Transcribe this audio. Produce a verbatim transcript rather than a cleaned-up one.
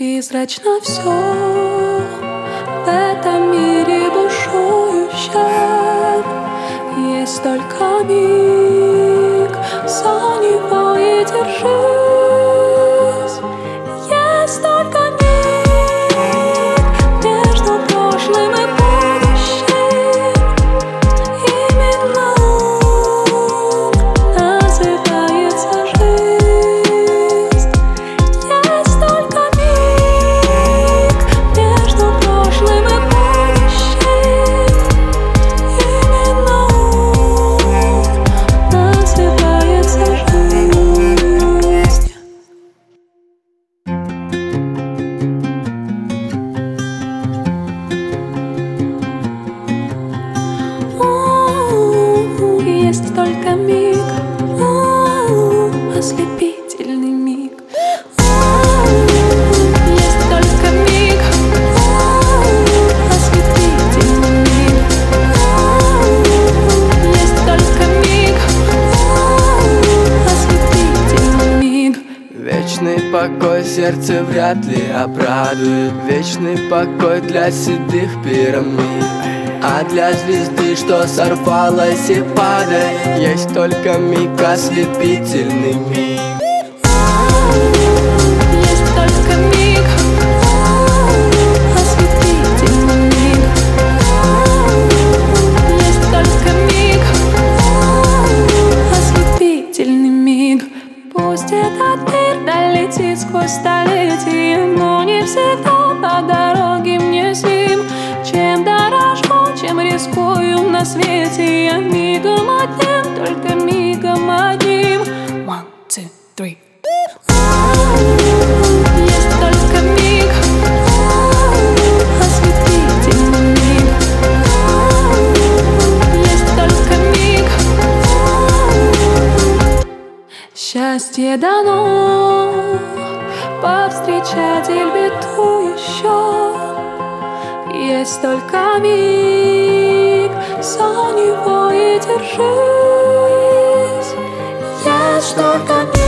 Призрачно все в этом мире бушующем. Есть только миг, за него и держись. Есть только миг между прошлым и будущим. Именно он называется жизнь. Есть только миг между прошлым и будущим. Именно он называется жизнь. У-у-у, есть только миг, у-у-у, ослепительный миг. У-у-у, есть только миг, у-у-у, ослепительный миг. У-у-у, есть только миг, у-у-у, ослепительный миг. Вечный покой сердце вряд ли обрадует. Вечный покой для седых пирамид. А для звезды, что сорвалась и падает, есть только миг, ослепительный миг. Есть только миг, ослепительный миг. Есть только миг, ослепительный миг. Пусть этот мир долетит сквозь столетия, но не всегда по дороге мне с ним. Чем дорожу, чем рискую на свете, я мигом одним, только мигом одним. One, two, three. Есть только миг, ослепительный миг. Есть только миг. Счастье дано повстречать Эльбету еще. Есть только миг, за него и держись. Есть только миг.